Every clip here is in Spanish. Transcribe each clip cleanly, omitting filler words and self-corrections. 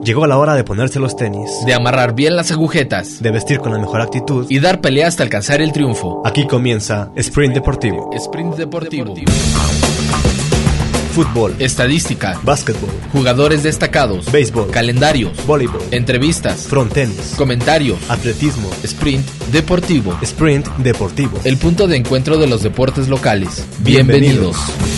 Llegó la hora de ponerse los tenis, de amarrar bien las agujetas, de vestir con la mejor actitud y dar pelea hasta alcanzar el triunfo. Aquí comienza Sprint Deportivo. Sprint Deportivo. Fútbol, estadística, básquetbol, jugadores destacados, béisbol, calendarios, voleibol, entrevistas, frontenis, comentarios, atletismo. Sprint Deportivo. Sprint Deportivo. El punto de encuentro de los deportes locales. Bienvenidos.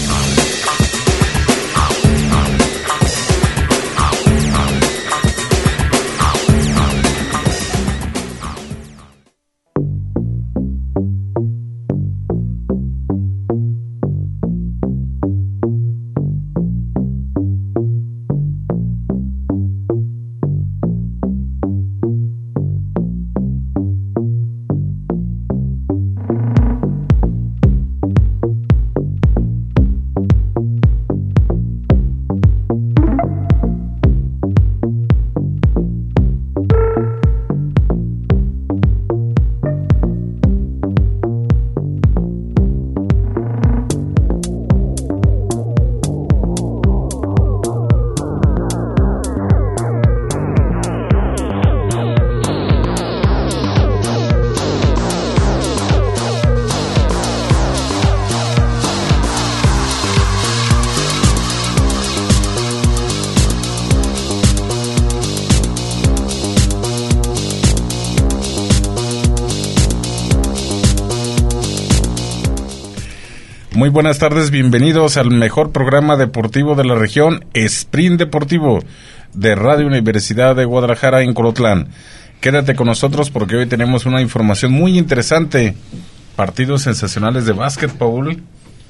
Muy buenas tardes, bienvenidos al mejor programa deportivo de la región, Sprint Deportivo, de Radio Universidad de Guadalajara en Colotlán. Quédate con nosotros porque hoy tenemos una información muy interesante. Partidos sensacionales de básquet, Paul.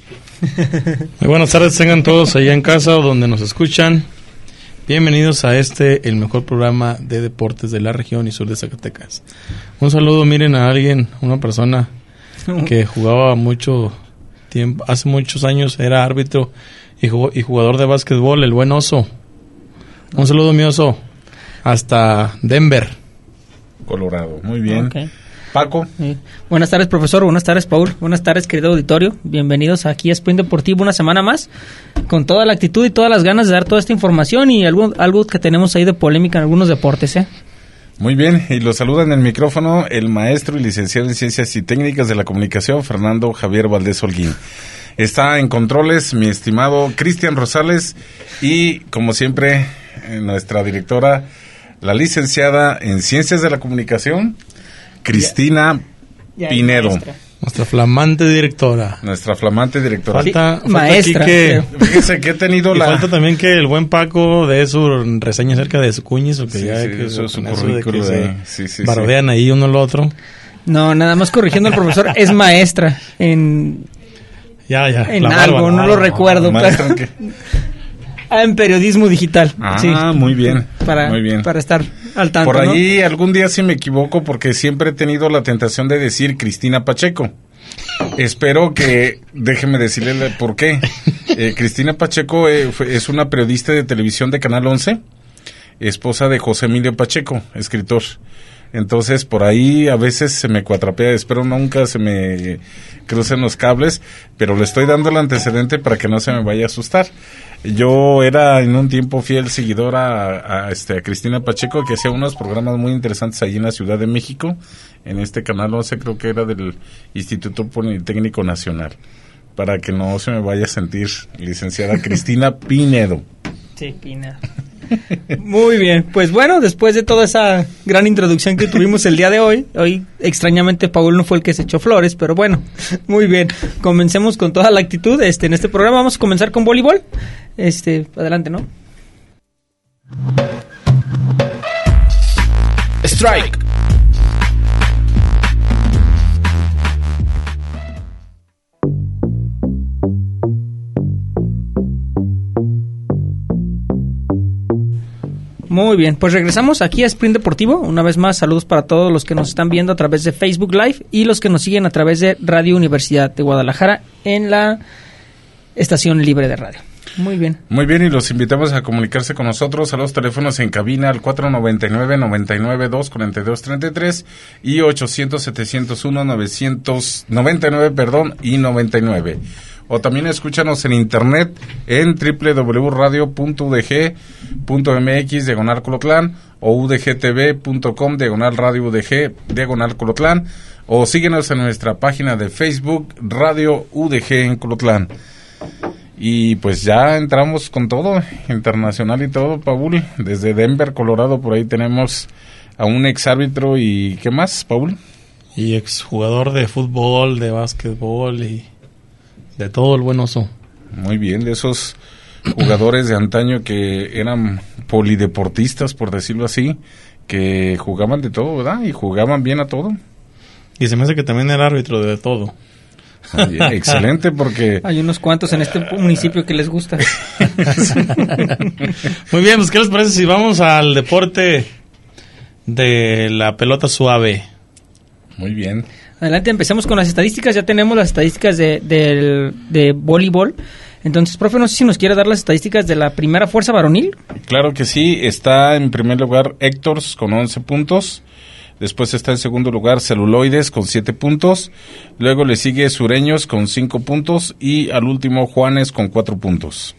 Muy buenas tardes, tengan todos allá en casa o donde nos escuchan. Bienvenidos a el mejor programa de deportes de la región y sur de Zacatecas. Un saludo, miren a alguien, una persona que jugaba mucho tiempo, hace muchos años era árbitro y jugador de básquetbol, el buen Oso. Un saludo, mi Oso, hasta Denver, Colorado. Muy bien. Okay. Paco. Buenas tardes, profesor. Buenas tardes, Paul. Buenas tardes, querido auditorio. Bienvenidos aquí a Sprint Deportivo una semana más, con toda la actitud y todas las ganas de dar toda esta información y algo que tenemos ahí de polémica en algunos deportes, Muy bien, y lo saluda en el micrófono el maestro y licenciado en Ciencias y Técnicas de la Comunicación, Fernando Javier Valdés Holguín. Está en controles mi estimado Cristian Rosales y, como siempre, nuestra directora, la licenciada en Ciencias de la Comunicación, Cristina Pinedo. Maestra. Nuestra flamante directora. Falta maestra. Aquí que, fíjese que he tenido falta también que el buen Paco dé su reseña acerca de su cuñiz, o que su currículo barodean ahí uno al otro. No, nada más corrigiendo al profesor, es maestra en algo, no lo recuerdo, pero en periodismo digital. Muy bien. Para estar al tanto. Por allí algún día sí me equivoco porque siempre he tenido la tentación de decir Cristina Pacheco. Espero que, déjeme decirle por qué. Cristina Pacheco es una periodista de televisión de Canal 11, esposa de José Emilio Pacheco, escritor. Entonces, por ahí a veces se me cuatrapea, espero nunca se me crucen los cables, pero le estoy dando el antecedente para que no se me vaya a asustar. Yo era en un tiempo fiel seguidor a Cristina Pacheco, que hacía unos programas muy interesantes allí en la Ciudad de México, en este Canal 11, creo que era del Instituto Politécnico Nacional, para que no se me vaya a sentir licenciada Cristina Pinedo. Sí, Pinedo. Muy bien, pues bueno, después de toda esa gran introducción que tuvimos el día de hoy extrañamente Paul no fue el que se echó flores, pero bueno, muy bien, comencemos con toda la actitud. En este programa vamos a comenzar con voleibol. Adelante, ¿no? Strike. Muy bien, pues regresamos aquí a Sprint Deportivo. Una vez más, saludos para todos los que nos están viendo a través de Facebook Live y los que nos siguen a través de Radio Universidad de Guadalajara en la estación libre de radio. Muy bien. Muy bien, y los invitamos a comunicarse con nosotros a los teléfonos en cabina al 499-99-242-33 y 800-701-999, o también escúchanos en internet en www.radio.udg.mx/Colotlán o udgtv.com/radio udg/Colotlán, o síguenos en nuestra página de Facebook Radio UDG en Colotlán. Y pues ya entramos con todo, internacional y todo, Paul. Desde Denver, Colorado, por ahí tenemos a un exárbitro y ¿qué más, Paul? Y exjugador de fútbol, de básquetbol y de todo el buen oso. Muy bien, de esos jugadores de antaño que eran polideportistas, por decirlo así, que jugaban de todo, ¿verdad? Y jugaban bien a todo. Y se me hace que también era árbitro de todo. Bien, excelente, porque... Hay unos cuantos en este municipio que les gusta. Muy bien, pues ¿qué les parece si vamos al deporte de la pelota suave? Muy bien. Adelante, empecemos con las estadísticas. Ya tenemos las estadísticas de voleibol. Entonces, profe, no sé si nos quiere dar las estadísticas de la primera fuerza varonil. Claro que sí. Está en primer lugar Héctors con 11 puntos. Después está en segundo lugar Celuloides con 7 puntos. Luego le sigue Sureños con 5 puntos. Y al último Juanes con 4 puntos.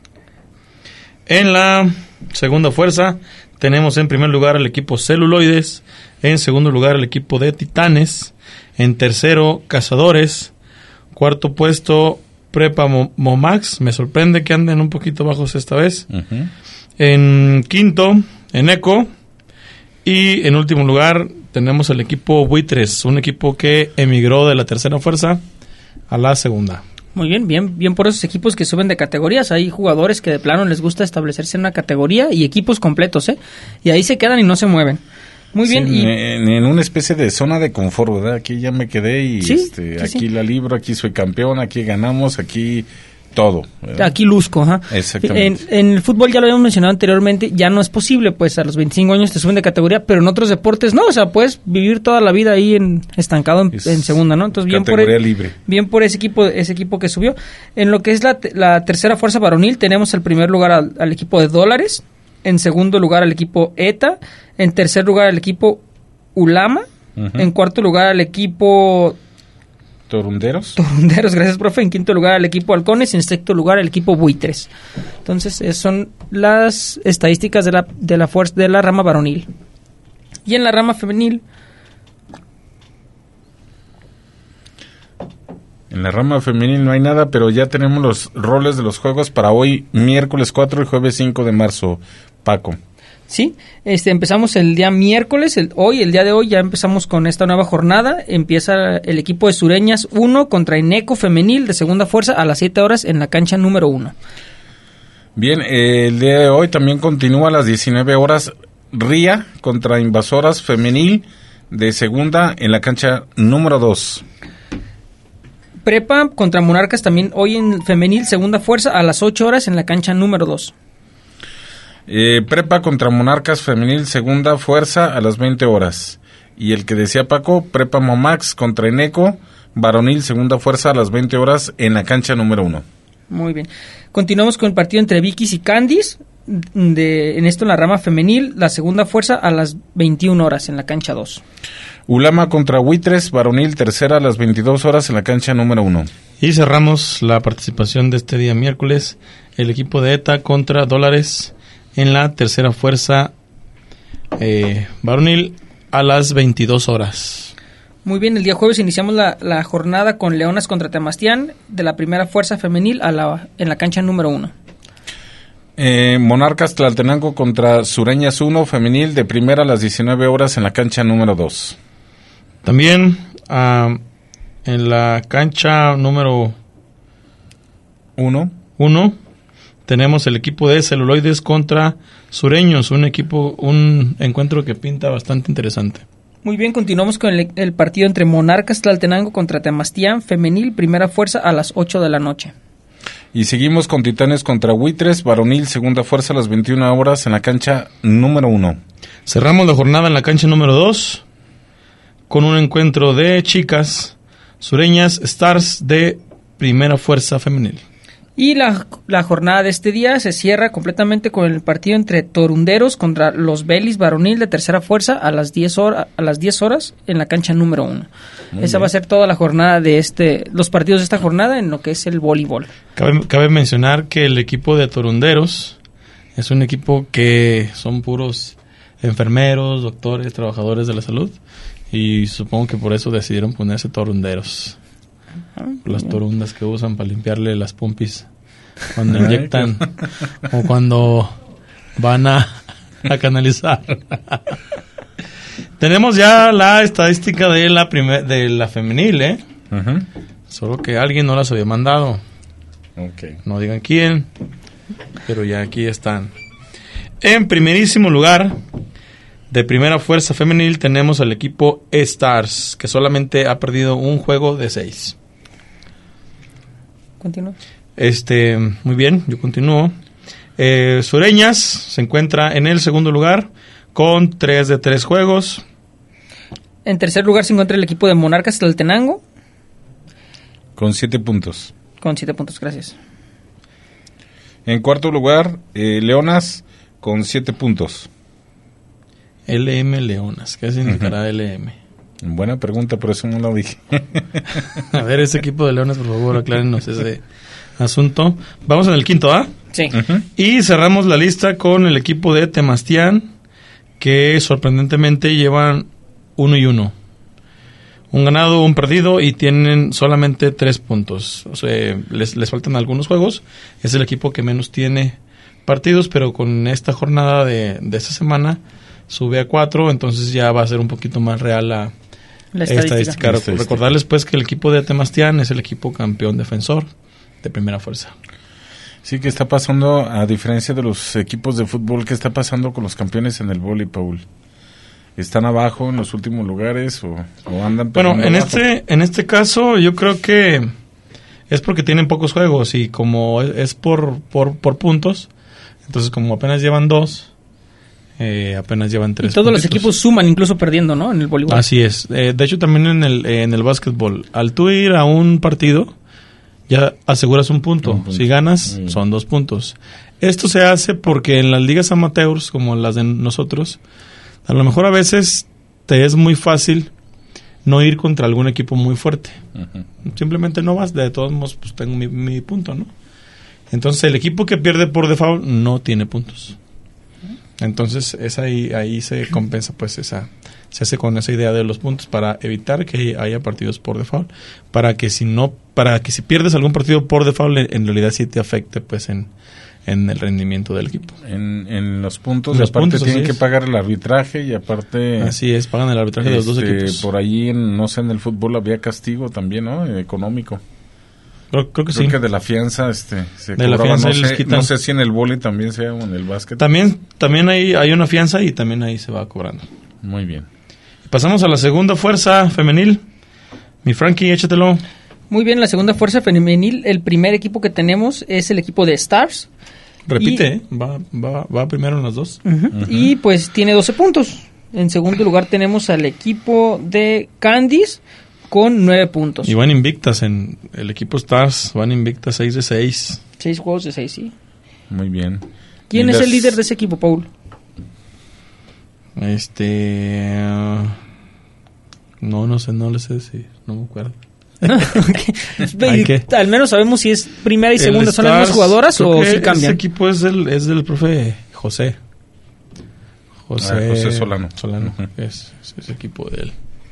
En la segunda fuerza tenemos en primer lugar al equipo Celuloides. En segundo lugar el equipo de Titanes. En tercero Cazadores. Cuarto puesto Prepa Momax. Me sorprende que anden un poquito bajos esta vez. Uh-huh. En quinto Eneco. Y en último lugar tenemos el equipo Buitres, un equipo que emigró de la tercera fuerza a la segunda. Muy bien, bien por esos equipos que suben de categorías. Hay jugadores que de plano les gusta establecerse en una categoría y equipos completos, ¿eh? Y ahí se quedan y no se mueven. Muy bien. Sí, y en una especie de zona de confort, ¿verdad? Aquí ya me quedé y sí, aquí la libro, aquí soy campeón, aquí ganamos, aquí... todo, ¿verdad? Aquí luzco, ajá. Exactamente. En el fútbol, ya lo habíamos mencionado anteriormente, ya no es posible, pues a los 25 años te suben de categoría, pero en otros deportes no, o sea, puedes vivir toda la vida ahí estancado en segunda, ¿no? Entonces, libre. Bien por ese equipo que subió. En lo que es la tercera fuerza varonil, tenemos en primer lugar al equipo de Dólares, en segundo lugar al equipo ETA, en tercer lugar al equipo Ulama, uh-huh. En cuarto lugar al equipo... Torunderos, gracias, profe. En quinto lugar al equipo Halcones y en sexto lugar al equipo Buitres. Entonces, son las estadísticas de la fuerza de la rama varonil. Y en la rama femenil. En la rama femenil no hay nada, pero ya tenemos los roles de los juegos para hoy, miércoles 4 y jueves 5 de marzo, Paco. Sí, empezamos el día miércoles, el día de hoy ya empezamos con esta nueva jornada. Empieza el equipo de Sureñas 1 contra Eneco femenil de segunda fuerza a las 7 horas en la cancha número 1. Bien, el día de hoy también continúa a las 19 horas RIA contra Invasoras femenil de segunda en la cancha número 2. Prepa contra Monarcas también hoy en femenil segunda fuerza a las 8 horas en la cancha número 2. Prepa contra Monarcas femenil segunda fuerza a las 20 horas. Y el que decía Paco, Prepa Momax contra Eneco varonil segunda fuerza a las 20 horas en la cancha número 1. Muy bien. Continuamos con el partido entre Vikis y Candies. En esto en la rama femenil, la segunda fuerza a las 21 horas en la cancha 2. Ulama contra Buitres varonil tercera a las 22 horas en la cancha número 1. Y cerramos la participación de este día miércoles, el equipo de ETA contra Dólares en la tercera fuerza varonil a las 22 horas. Muy bien, el día jueves iniciamos la jornada con Leonas contra Temastián de la primera fuerza femenil en la cancha número 1. Monarcas Tlaltenango contra Sureñas 1 femenil de primera a las 19 horas en la cancha número 2. También en la cancha número 1 tenemos el equipo de Celuloides contra Sureños, un encuentro que pinta bastante interesante. Muy bien, continuamos con el partido entre Monarcas Tlaltenango contra Temastián femenil, primera fuerza a las 8 de la noche. Y seguimos con Titanes contra Buitres varonil, segunda fuerza a las 21 horas en la cancha número 1. Cerramos la jornada en la cancha número 2 con un encuentro de chicas Sureñas Stars de primera fuerza femenil. Y la jornada de este día se cierra completamente con el partido entre Torunderos contra los Belis Varonil de tercera fuerza a las 10 horas en la cancha número 1. Esa va a ser toda la jornada de los partidos de esta jornada en lo que es el voleibol. Cabe mencionar que el equipo de Torunderos es un equipo que son puros enfermeros, doctores, trabajadores de la salud, y supongo que por eso decidieron ponerse Torunderos. Las torundas que usan para limpiarle las pompis cuando inyectan o cuando van a canalizar. Tenemos ya la estadística de la femenil, Uh-huh. Solo que alguien no las había mandado. Okay. No digan quién, pero ya aquí están. En primerísimo lugar, de primera fuerza femenil, tenemos al equipo Stars, que solamente ha perdido un juego de 6. Continúa. Muy bien, yo continúo. Sureñas se encuentra en el segundo lugar con 3 de 3 juegos. En tercer lugar se encuentra el equipo de Monarcas Tlaltenango. Con 7 puntos. Con 7 puntos, gracias. En cuarto lugar, Leonas con 7 puntos. LM Leonas, ¿qué significará LM? Buena pregunta, por eso no lo dije. A ver, ese equipo de Leonas, por favor, aclárenos ese asunto. Vamos en el quinto, ¿ah? Sí. Uh-huh. Y cerramos la lista con el equipo de Temastián, que sorprendentemente llevan 1-1. Un ganado, un perdido, y tienen solamente 3 puntos. O sea, les faltan algunos juegos. Es el equipo que menos tiene partidos, pero con esta jornada de esta semana sube a 4, entonces ya va a ser un poquito más real la estadística. Recordarles pues que el equipo de Temastián es el equipo campeón defensor de primera fuerza. Sí, ¿qué está pasando, a diferencia de los equipos de fútbol, qué está pasando con los campeones en el vóley, Paul? ¿Están abajo en los últimos lugares o andan Bueno, abajo? en este caso yo creo que es porque tienen pocos juegos y como es por puntos, entonces como apenas llevan 2, apenas llevan 3 Y todos puntitos. los equipos suman, incluso perdiendo, ¿no? En el voleibol. Así es. De hecho, también en el básquetbol, al tú ir a un partido, ya aseguras un punto. Si ganas, son 2 puntos. Esto se hace porque en las ligas amateurs, como las de nosotros, a lo mejor a veces te es muy fácil no ir contra algún equipo muy fuerte. Uh-huh. Simplemente no vas, de todos modos, pues tengo mi punto, ¿no? Entonces el equipo que pierde por default no tiene puntos. Entonces es ahí se compensa, pues se hace con esa idea de los puntos para evitar que haya partidos por default, para que si pierdes algún partido por default en realidad sí te afecte pues en el rendimiento del equipo. En los puntos, Los aparte puntos, tienen así que es. pagar el arbitraje y aparte... Así es, pagan el arbitraje de los dos equipos. Por ahí, no sé, en el fútbol había castigo también, ¿no? Económico. Creo que sí. Creo que de la fianza se De la cobraba, fianza no les sé, quitan. no sé si en el vóley también sea o en el básquet. También hay una fianza y también ahí se va cobrando. Muy bien. Pasamos a la segunda fuerza femenil. Mi Frankie, échatelo. Muy bien, la segunda fuerza femenil, el primer equipo que tenemos es el equipo de Stars. Repite, va primero en las dos. Uh-huh. Uh-huh. Y pues tiene 12 puntos. En segundo lugar tenemos al equipo de Candice con 9 puntos. Y van invictas en el equipo Stars, van invictas 6 de 6. 6 juegos de 6, sí. Muy bien. ¿Quién es el líder de ese equipo, Paul? No sé, no le sé decir, no me acuerdo. Al menos sabemos si es primera y segunda son las mismas jugadoras o si cambian. Ese equipo es del profe José Solano. Uh-huh. Es ese equipo de él.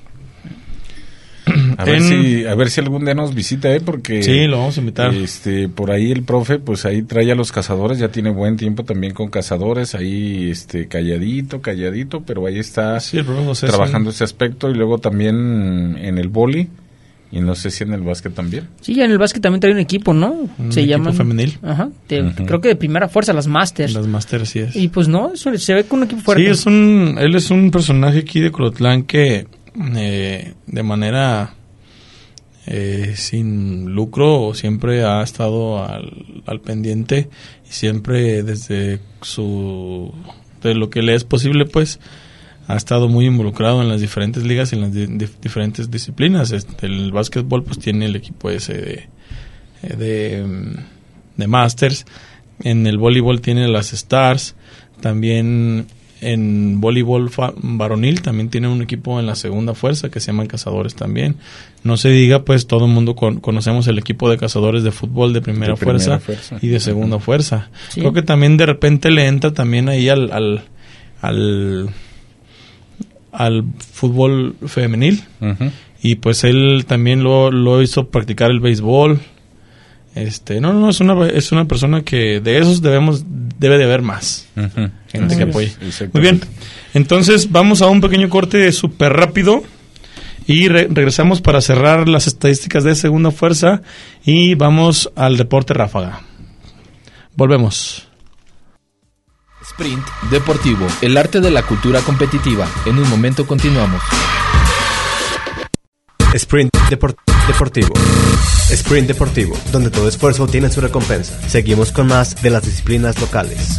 A ver si algún día nos visita, porque sí, lo vamos a invitar. Por ahí el profe, pues ahí trae a los cazadores, ya tiene buen tiempo también con cazadores, ahí calladito, pero ahí está el profe José trabajando ese aspecto, y luego también en el vóley, y no sé si en el básquet también. Sí, en el básquet también trae un equipo, ¿no? Se llama femenil. Ajá, creo que de primera fuerza, las Masters. Las Masters, sí es. Y pues no, se ve con un equipo fuerte. Sí, él es un personaje aquí de Colotlán que de manera sin lucro siempre ha estado al pendiente y siempre desde de lo que le es posible, pues ha estado muy involucrado en las diferentes ligas y en las diferentes disciplinas. El básquetbol pues tiene el equipo ese de Masters. En el voleibol tiene las Stars. También en voleibol varonil también tiene un equipo en la segunda fuerza que se llaman Cazadores también. No se diga, pues todo el mundo conocemos el equipo de Cazadores de fútbol de primera fuerza y de segunda fuerza. Sí. Creo que también de repente le entra también ahí al fútbol femenil. Uh-huh. Y pues él también lo hizo practicar el béisbol. No, es una persona que de esos debe de haber más. Uh-huh. Gente que apoye. Muy bien. Entonces vamos a un pequeño corte súper rápido y regresamos para cerrar las estadísticas de segunda fuerza y vamos al deporte ráfaga. Volvemos. Sprint Deportivo, el arte de la cultura competitiva. En un momento continuamos. Sprint Deportivo. Sprint Deportivo, donde todo esfuerzo tiene su recompensa. Seguimos con más de las disciplinas locales.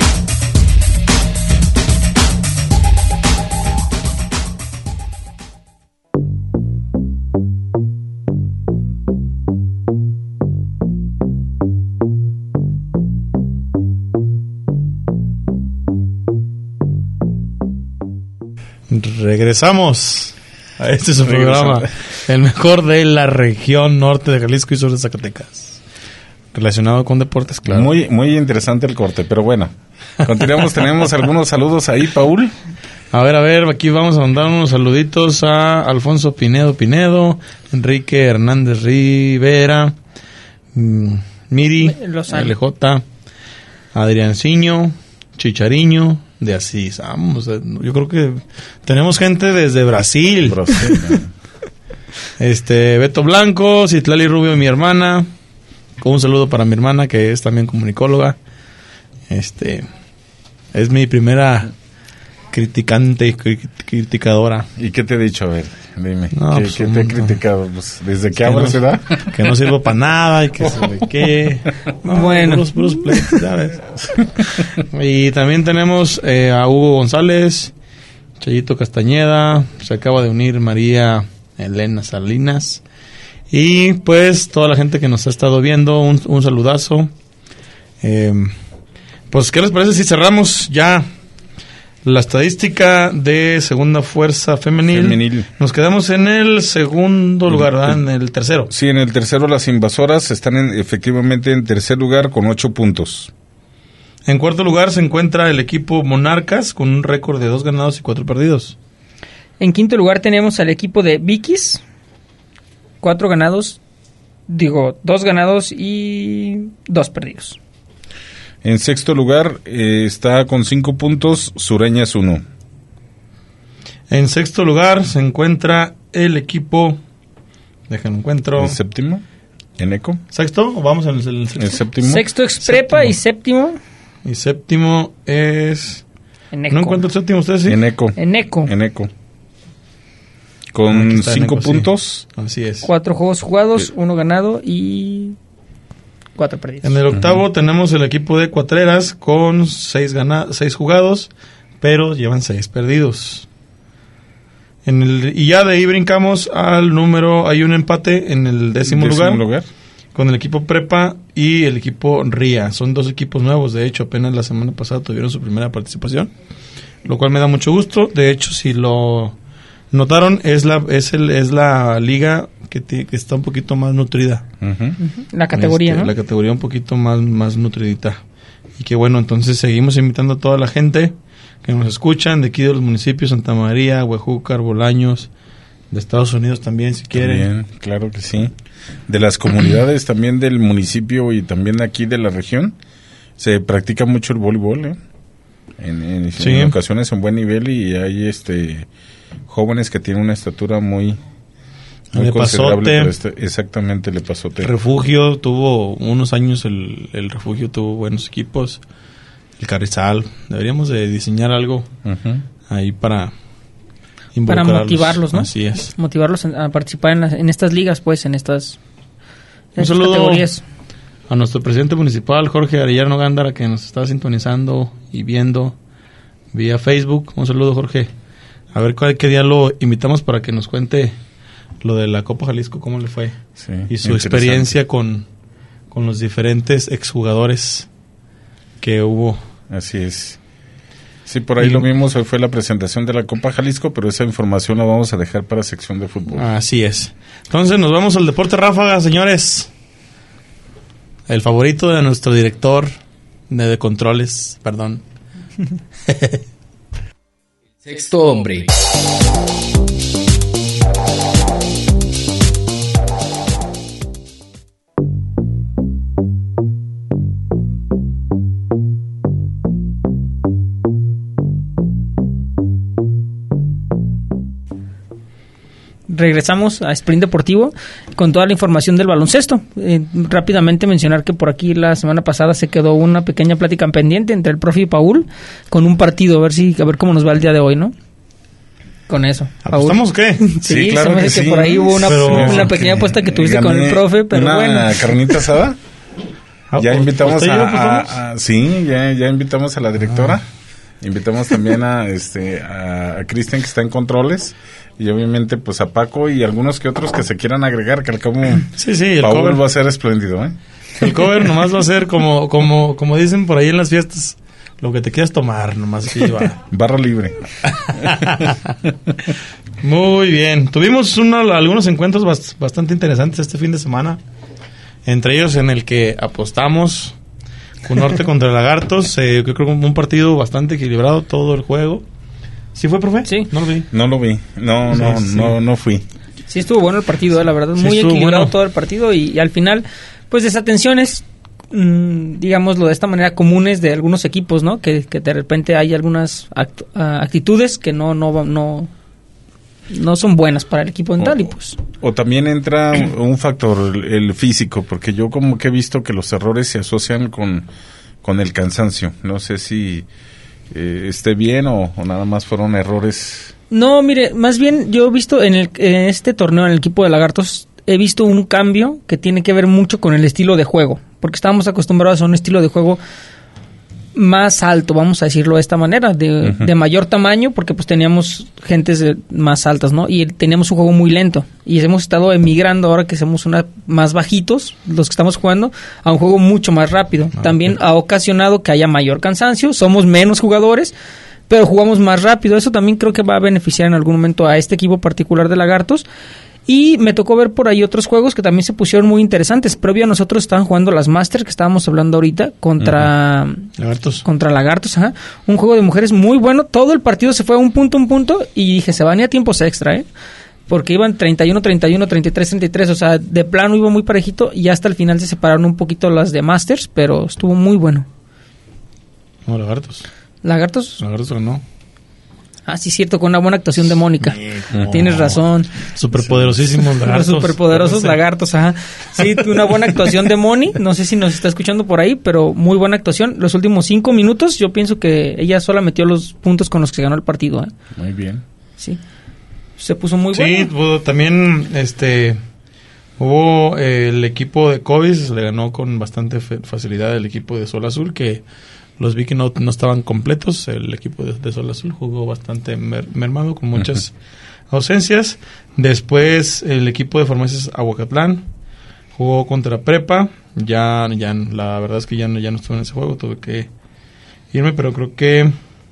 Regresamos a este su programa, el mejor de la región norte de Jalisco y sur de Zacatecas, relacionado con deportes, claro. Muy, muy interesante el corte, pero bueno, continuamos. Tenemos algunos saludos ahí, Paul. A ver, aquí vamos a mandar unos saluditos a Alfonso Pinedo, Enrique Hernández Rivera, Miri, LJ, Adrianciño, Chichariño, de Asís. Vamos, yo creo que tenemos gente desde Brasil. Beto Blanco, Citlali Rubio, mi hermana. Un saludo para mi hermana, que es también comunicóloga. Es mi primera criticadora. ¿Y qué te he dicho? A ver, dime. No, ¿Qué te he criticado? Pues, ¿desde qué abro se da? Que no sirvo para nada y que qué. No, bueno, puros pleitos, ya ves. Y también tenemos a Hugo González, Chayito Castañeda, se acaba de unir María Elena Salinas. Y pues toda la gente que nos ha estado viendo, un saludazo. Pues, ¿qué les parece si cerramos ya la estadística de segunda fuerza femenil? Nos quedamos en el segundo lugar, ¿verdad? En el tercero. Sí, en el tercero las invasoras están efectivamente en tercer lugar con 8 puntos. En cuarto lugar se encuentra el equipo Monarcas con un récord de 2 ganados y 4 perdidos. En quinto lugar tenemos al equipo de Vikis, 2 ganados y 2 perdidos. En sexto lugar está con 5 puntos Sureñas 1. En sexto lugar se encuentra el equipo... Déjenme encuentro... ¿El séptimo? ¿Eneco? ¿Sexto? ¿O vamos en el sexto? ¿El séptimo? Sexto es Prepa y séptimo... Y séptimo es... Eneco. ¿No encuentro el séptimo ustedes? Sí. Eneco. Con 5 puntos. Sí. Así es. 4 juegos jugados, 1 ganado y 4 perdidos. En el octavo tenemos el equipo de Cuatreras con 6 jugados, pero llevan 6 perdidos. Y ya de ahí brincamos al número, hay un empate en el décimo lugar con el equipo Prepa y el equipo RIA. Son 2 equipos nuevos, de hecho apenas la semana pasada tuvieron su primera participación, lo cual me da mucho gusto. De hecho, si lo notaron, es la liga que está un poquito más nutrida. Uh-huh. La categoría, ¿no? La categoría un poquito más nutridita. Y que bueno, entonces seguimos invitando a toda la gente que nos escuchan de aquí de los municipios, Santa María, Huejúcar, Bolaños, de Estados Unidos también, si quieren. También, claro que sí. De las comunidades también del municipio y también aquí de la región, se practica mucho el voleibol, en ocasiones en buen nivel, y hay jóvenes que tienen una estatura muy considerable. Exactamente, Le Pasote. Refugio tuvo unos años, el Refugio tuvo buenos equipos. El Carrizal, deberíamos de diseñar algo ahí para motivarlos, ¿no? Así es. Motivarlos a participar en estas ligas, pues, en estas categorías. A nuestro presidente municipal, Jorge Arellano Gándara, que nos está sintonizando y viendo vía Facebook. Un saludo, Jorge. A ver qué día lo invitamos para que nos cuente lo de la Copa Jalisco, cómo le fue. Sí, y su experiencia con con los diferentes exjugadores que hubo. Así es. Sí, por ahí lo vimos, hoy fue la presentación de la Copa Jalisco, pero esa información la vamos a dejar para sección de fútbol. Así es. Entonces nos vamos al Deporte Ráfaga, señores. El favorito de nuestro director de controles, perdón. Sexto hombre. Regresamos a Sprint Deportivo con toda la información del baloncesto. Rápidamente mencionar que por aquí la semana pasada se quedó una pequeña plática pendiente entre el profe y Paul con un partido, a ver cómo nos va el día de hoy, ¿no? Con eso. ¿Apostamos qué? Sí, claro se me hace que por ahí hubo una pequeña apuesta que tuviste con el profe, pero una bueno. carnita asada. Ya invitamos sí, ya invitamos a la directora. Invitamos también a Cristian, que está en controles, y obviamente pues a Paco y algunos que otros que se quieran agregar, que al cabo sí, el Paul cover va a ser espléndido, ¿eh? El cover nomás va a ser como dicen por ahí en las fiestas, lo que te quieras tomar, nomás que llevar. Barra libre. Muy bien. Tuvimos algunos encuentros bastante interesantes este fin de semana, entre ellos en el que apostamos con Norte contra Lagartos. Yo creo que un partido bastante equilibrado todo el juego. ¿Sí fue, profe? Sí. No lo vi. No fui. Sí estuvo bueno el partido, la verdad. Sí, muy equilibrado bueno todo el partido y al final, pues desatenciones, digámoslo de esta manera, comunes de algunos equipos, ¿no? Que de repente hay algunas actitudes que no son buenas para el equipo mental y pues... O también entra un factor, el físico, porque yo como que he visto que los errores se asocian con el cansancio. No sé si esté bien o nada más fueron errores. No, mire, más bien yo he visto en este torneo, en el equipo de Lagartos, he visto un cambio que tiene que ver mucho con el estilo de juego, porque estábamos acostumbrados a un estilo de juego más alto, vamos a decirlo de esta manera, de mayor tamaño, porque pues teníamos gentes más altas, ¿no? Y teníamos un juego muy lento, y hemos estado emigrando ahora que somos más bajitos, los que estamos jugando, a un juego mucho más rápido. También ha ocasionado que haya mayor cansancio, somos menos jugadores, pero jugamos más rápido. Eso también creo que va a beneficiar en algún momento a este equipo particular de Lagartos. Y me tocó ver por ahí otros juegos que también se pusieron muy interesantes. Previo a nosotros estaban jugando las Masters, que estábamos hablando ahorita, contra Lagartos, ajá. Un juego de mujeres muy bueno. Todo el partido se fue a un punto, y dije, se van a tiempos extra, porque iban 31-31, 33-33, o sea, de plano iba muy parejito, y hasta el final se separaron un poquito las de Masters, pero estuvo muy bueno. No, Lagartos ganó. Ah, sí, cierto, con una buena actuación de Mónica. Tienes razón. Superpoderosísimos Lagartos. Los superpoderosos Lagartos, ajá. Sí, una buena actuación de Moni. No sé si nos está escuchando por ahí, pero muy buena actuación. Los últimos 5 minutos, yo pienso que ella sola metió los puntos con los que se ganó el partido. Muy bien. Sí. Se puso muy bueno. Sí, también hubo el equipo de Cobis, le ganó con bastante facilidad el equipo de Sol Azul, que los vi que no estaban completos. El equipo de Sol Azul jugó bastante mermado, con muchas ausencias. Después el equipo de Farmacias Aguacatlán jugó contra Prepa. Ya la verdad es que ya no estuve en ese juego, tuve que irme, pero creo que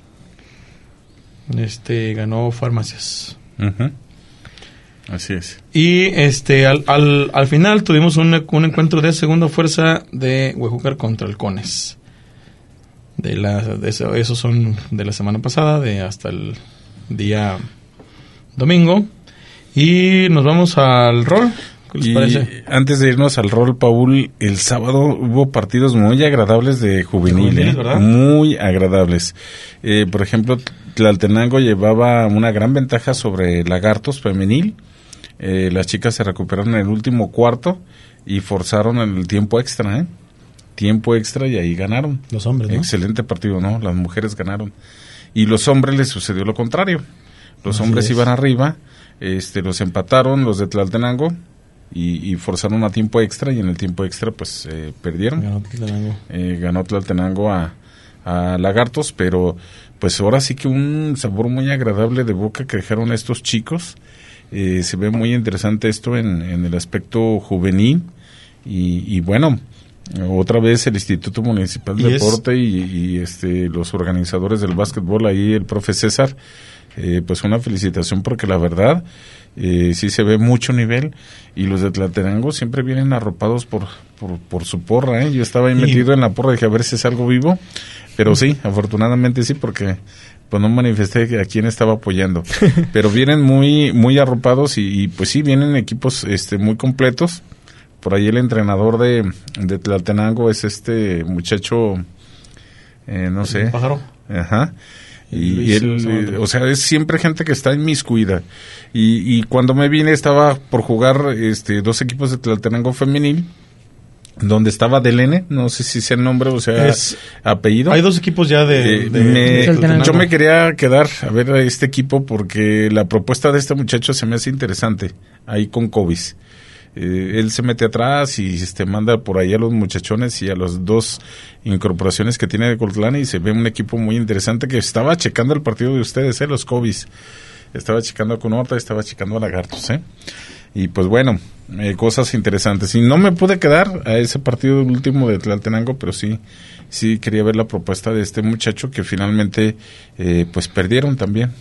ganó Farmacias. Así es. Y al final tuvimos un encuentro de segunda fuerza de Huejúcar contra Halcones. Esos son de la semana pasada, hasta el día domingo. Y nos vamos al rol. ¿Qué les parece? Antes de irnos al rol, Paul, el sábado hubo partidos muy agradables de juvenil, ¿verdad? Muy agradables. Por ejemplo, Tlaltenango llevaba una gran ventaja sobre Lagartos femenil. Las chicas se recuperaron en el último cuarto y forzaron el tiempo extra, tiempo extra, y ahí ganaron. Los hombres, ¿no? Excelente partido, ¿no? Las mujeres ganaron. Y los hombres les sucedió lo contrario. Los hombres iban arriba, los empataron los de Tlaltenango y forzaron a tiempo extra, y en el tiempo extra pues perdieron. Ganó Tlaltenango a Lagartos, pero pues ahora sí que un sabor muy agradable de boca que dejaron estos chicos. Se ve muy interesante esto en el aspecto juvenil, y bueno, Otra vez el Instituto Municipal de Deporte y los organizadores del básquetbol, ahí el profe César, pues una felicitación porque la verdad sí se ve mucho nivel y los de Tlatenango siempre vienen arropados por su porra. Yo estaba ahí metido en la porra, dije a ver si es algo vivo, pero sí, afortunadamente sí, porque pues no manifesté a quién estaba apoyando, pero vienen muy arropados y pues sí, vienen equipos muy completos. Por ahí el entrenador de Tlatenango es muchacho, no sé. Pájaro. Ajá. Y él, o sea, es siempre gente que está inmiscuida. Y cuando me vine estaba por jugar 2 equipos de Tlatenango femenil, donde estaba Delene, no sé si sea el nombre o sea apellido. Hay 2 equipos ya de yo me quería quedar a ver a este equipo porque la propuesta de este muchacho se me hace interesante, ahí con Cobis. Él se mete atrás y manda por ahí a los muchachones y a las 2 incorporaciones que tiene de Coltlán y se ve un equipo muy interesante que estaba checando el partido de ustedes, los Cobis. Estaba checando a Conorta, estaba checando a Lagartos, Y pues bueno, cosas interesantes. Y no me pude quedar a ese partido último de Tlaltenango, pero sí quería ver la propuesta de este muchacho que finalmente pues perdieron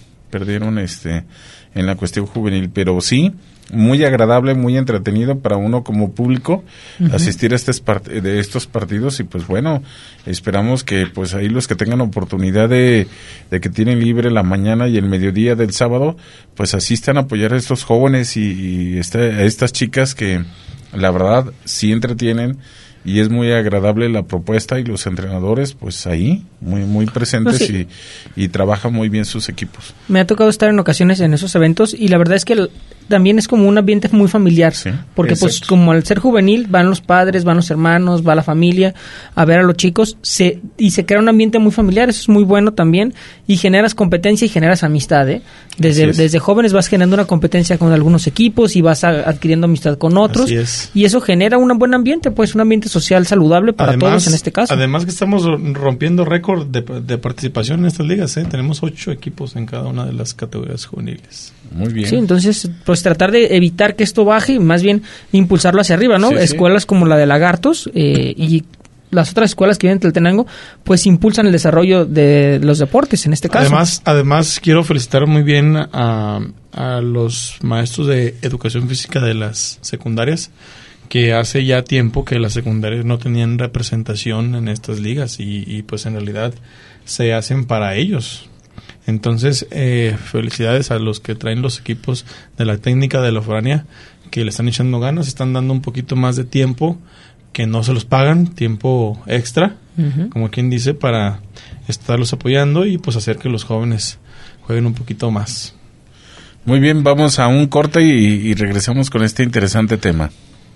en la cuestión juvenil, pero sí muy agradable, muy entretenido para uno como público asistir a estos partidos y pues bueno, esperamos que pues ahí los que tengan oportunidad de que tienen libre la mañana y el mediodía del sábado, pues asistan a apoyar a estos jóvenes y a estas chicas que la verdad sí entretienen y es muy agradable la propuesta y los entrenadores pues ahí muy presentes y trabajan muy bien sus equipos. Me ha tocado estar en ocasiones en esos eventos y la verdad es que también es como un ambiente muy familiar, porque exacto. Pues como al ser juvenil van los padres, van los hermanos, va la familia a ver a los chicos y se crea un ambiente muy familiar, eso es muy bueno también y generas competencia y generas amistad, Desde jóvenes vas generando una competencia con algunos equipos y vas adquiriendo amistad con otros y eso genera un buen ambiente, pues un ambiente social saludable para todos en este caso. Además que estamos rompiendo récord de participación en estas ligas, Tenemos 8 equipos en cada una de las categorías juveniles. Muy bien. Sí, entonces pues tratar de evitar que esto baje y más bien impulsarlo hacia arriba, ¿no? Escuelas como la de Lagartos y las otras escuelas que vienen en Tlaltenango pues impulsan el desarrollo de los deportes en este caso. Además quiero felicitar muy bien a los maestros de educación física de las secundarias, que hace ya tiempo que las secundarias no tenían representación en estas ligas y pues en realidad se hacen para ellos. Entonces, felicidades a los que traen los equipos de la técnica de la foránea, que le están echando ganas, están dando un poquito más de tiempo, que no se los pagan, tiempo extra, como quien dice, para estarlos apoyando y pues hacer que los jóvenes jueguen un poquito más. Muy bien, vamos a un corte y regresamos con este interesante tema.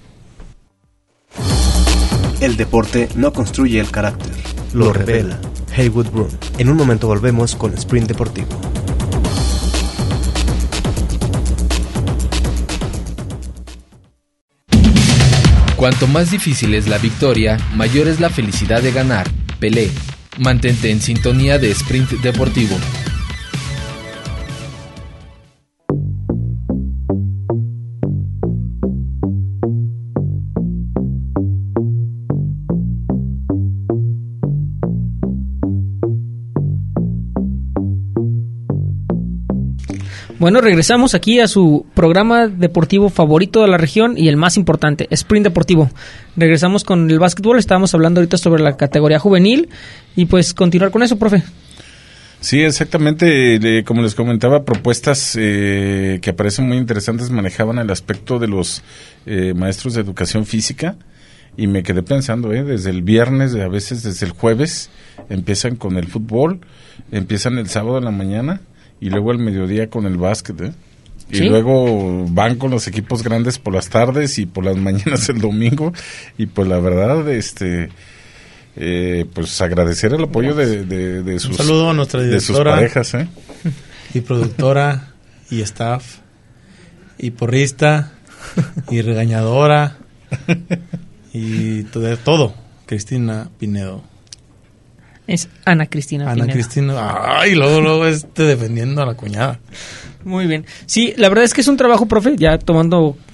El deporte no construye el carácter, lo revela. Haywood Broun. En un momento volvemos con Sprint Deportivo. Cuanto más difícil es la victoria, mayor es la felicidad de ganar. Pelé. Mantente en sintonía de Sprint Deportivo. Bueno, regresamos aquí a su programa deportivo favorito de la región y el más importante, Sprint Deportivo. Regresamos con el básquetbol, estábamos hablando ahorita sobre la categoría juvenil y pues continuar con eso, profe. Sí, exactamente, como les comentaba, propuestas que aparecen muy interesantes manejaban el aspecto de los maestros de educación física y me quedé pensando, desde el viernes, a veces desde el jueves, empiezan con el fútbol, empiezan el sábado en la mañana, y luego al mediodía con el básquet, y luego van con los equipos grandes por las tardes y por las mañanas el domingo, y pues la verdad, pues agradecer el apoyo de sus, un saludo a nuestra directora, de sus parejas, y productora, y staff, y porrista, y regañadora, y todo, Cristina Pinedo. Es Ana Cristina Pinedo. Ana Cristina, ay, luego defendiendo a la cuñada. Muy bien. Sí, la verdad es que es un trabajo, profe, ya tomando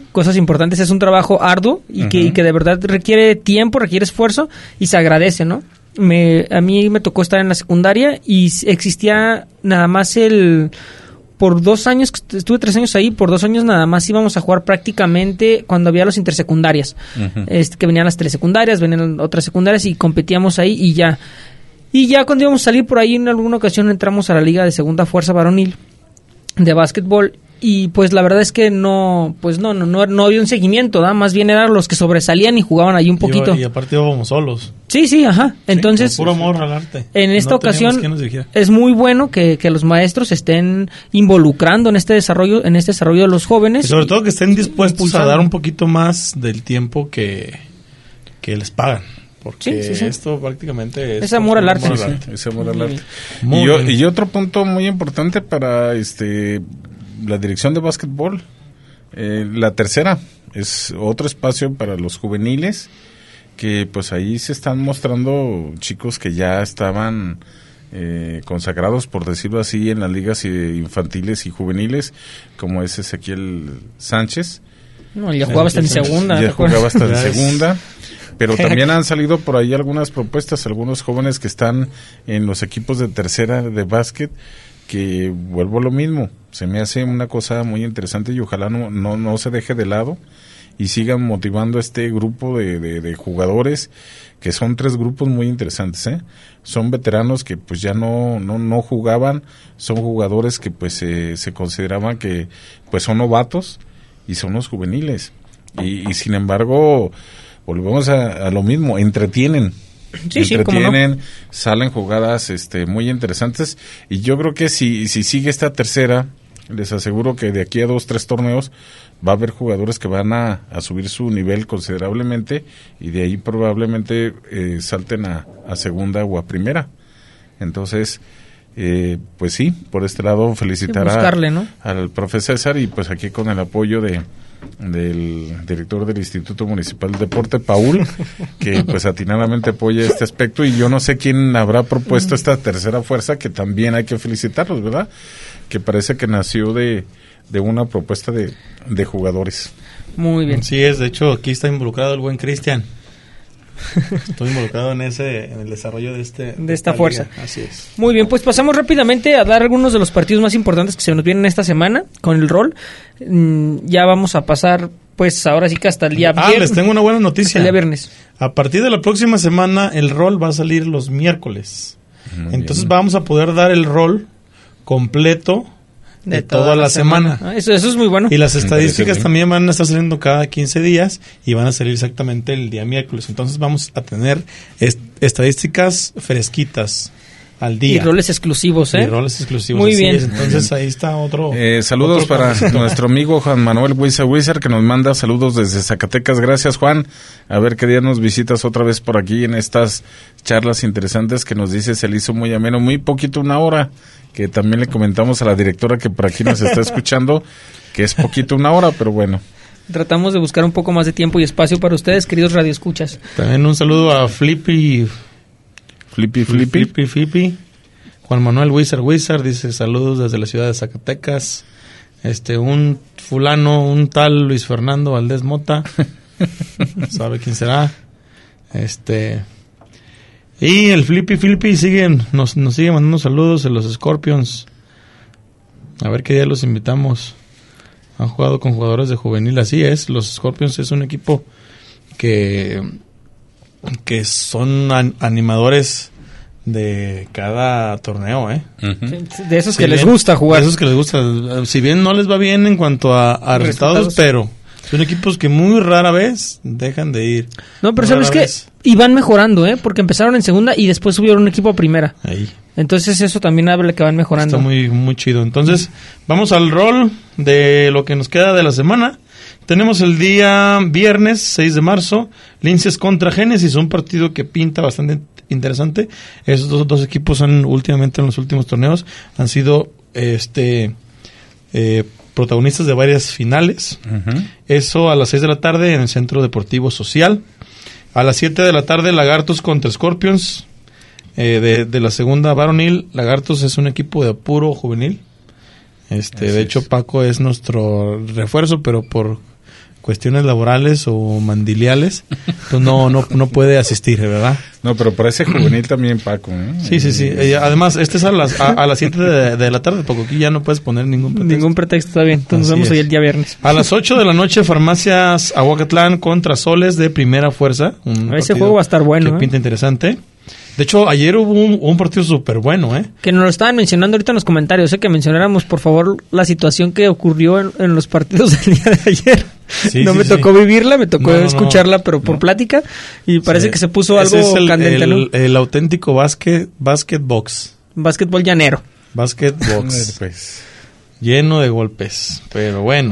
cosas importantes. Es un trabajo arduo y que de verdad requiere tiempo, requiere esfuerzo y se agradece, ¿no? A mí me tocó estar en la secundaria y existía nada más por 2 años, estuve 3 años ahí, por 2 años nada más íbamos a jugar prácticamente cuando había los intersecundarias, que venían las telesecundarias, venían otras secundarias y competíamos ahí y ya. Y ya cuando íbamos a salir por ahí, en alguna ocasión entramos a la liga de segunda fuerza varonil de básquetbol. Y pues la verdad es que no había un seguimiento, ¿da? Más bien eran los que sobresalían y jugaban ahí un poquito. Y aparte íbamos solos. Sí, ajá. Entonces, puro amor al arte. En esta ocasión es muy bueno que los maestros estén involucrando en este desarrollo de los jóvenes. Y sobre todo que estén dispuestos a dar un poquito más del tiempo que les pagan. Porque esto prácticamente es amor al arte. Es amor al arte. Y otro punto muy importante para la dirección de básquetbol, la tercera es otro espacio para los juveniles, que pues ahí se están mostrando chicos que ya estaban consagrados, por decirlo así, en las ligas infantiles y juveniles, como es Ezequiel Sánchez. No, ya jugaba hasta en segunda. Ya jugaba hasta en segunda. Pero también han salido por ahí algunas propuestas, algunos jóvenes que están en los equipos de tercera de básquet, que vuelvo a lo mismo, se me hace una cosa muy interesante y ojalá no se deje de lado y sigan motivando a este grupo de jugadores, que son 3 grupos muy interesantes, Son veteranos que pues ya no jugaban, son jugadores que pues se consideraban que pues son novatos y son los juveniles y sin embargo volvemos a lo mismo, entretienen, salen jugadas muy interesantes y yo creo que si sigue esta tercera, les aseguro que de aquí a 2-3 torneos va a haber jugadores que van a subir su nivel considerablemente y de ahí probablemente salten a segunda o a primera. Entonces, pues sí, por este lado felicitar al profe César y pues aquí con el apoyo del director del Instituto Municipal de Deporte, Paul, que pues atinadamente apoya este aspecto y yo no sé quién habrá propuesto esta tercera fuerza, que también hay que felicitarlos, ¿verdad? Que parece que nació de una propuesta de jugadores. Muy bien. Sí es, de hecho aquí está involucrado el buen Cristian. Estoy involucrado en el desarrollo de esta fuerza. Liga. Así es. Muy bien, pues pasamos rápidamente a dar algunos de los partidos más importantes que se nos vienen esta semana con el rol. Ya vamos a pasar, pues ahora sí que hasta el día viernes. Les tengo una buena noticia. El día viernes. A partir de la próxima semana el rol va a salir los miércoles. Entonces vamos a poder dar el rol completo de toda la semana. Eso es muy bueno. Y las estadísticas también van a estar saliendo cada 15 días y van a salir exactamente el día miércoles. Entonces vamos a tener estadísticas fresquitas al día. Y roles exclusivos, Y roles exclusivos. Muy bien. Entonces ahí está otro. Saludos para nuestro amigo Juan Manuel Wizard, que nos manda saludos desde Zacatecas. Gracias, Juan. A ver qué día nos visitas otra vez por aquí en estas charlas interesantes que nos dice, se le hizo muy ameno, muy poquito, 1 hora. Que también le comentamos a la directora que por aquí nos está escuchando que es poquito 1 hora, pero bueno. Tratamos de buscar un poco más de tiempo y espacio para ustedes, queridos radioescuchas. También un saludo a Flippy. Juan Manuel Wizard dice saludos desde la ciudad de Zacatecas. Un fulano, un tal Luis Fernando Valdés Mota. ¿Sabe quién será? Y el Flippy nos sigue mandando saludos de los Scorpions. A ver qué día los invitamos. Han jugado con jugadores de juvenil, así es. Los Scorpions es un equipo que son animadores de cada torneo, De esos que les gusta jugar. De esos que les gusta. Si bien no les va bien en cuanto a resultados, pero son equipos que muy rara vez dejan de ir. No, pero sabes que y van mejorando, porque empezaron en segunda y después subieron un equipo a primera. Ahí. Entonces eso también habla que van mejorando. Está muy muy chido. Entonces, vamos al rol de lo que nos queda de la semana. Tenemos el día viernes 6 de marzo, Linces contra Génesis, un partido que pinta bastante interesante. Esos dos equipos últimamente en los últimos torneos han sido protagonistas de varias finales. Eso a las 6 de la tarde en el Centro Deportivo Social. A las 7 de la tarde, Lagartos contra Scorpions. De la segunda varonil, Lagartos es un equipo de puro juvenil. De hecho, Paco es nuestro refuerzo, pero por cuestiones laborales o mandiliales, pues no puede asistir, ¿verdad? No, pero parece juvenil también, Paco, ¿eh? Sí. Además, este es a las 7 de la tarde, Paco. Aquí ya no puedes poner ningún pretexto. Está bien. Entonces nos vemos hoy el día viernes. A las 8 de la noche, Farmacias Aguacatlán contra Soles de Primera Fuerza. Ese juego va a estar bueno. Que pinta interesante. De hecho, ayer hubo un partido súper bueno, ¿eh? Que nos lo estaban mencionando ahorita en los comentarios, que mencionáramos, por favor, la situación que ocurrió en los partidos del día de ayer. Sí, no me tocó vivirla, me tocó escucharla, pero por plática, y parece que se puso algo candente, ¿no? El auténtico basket box. Básquetbol llanero. Basket box. Lleno de golpes, pero bueno.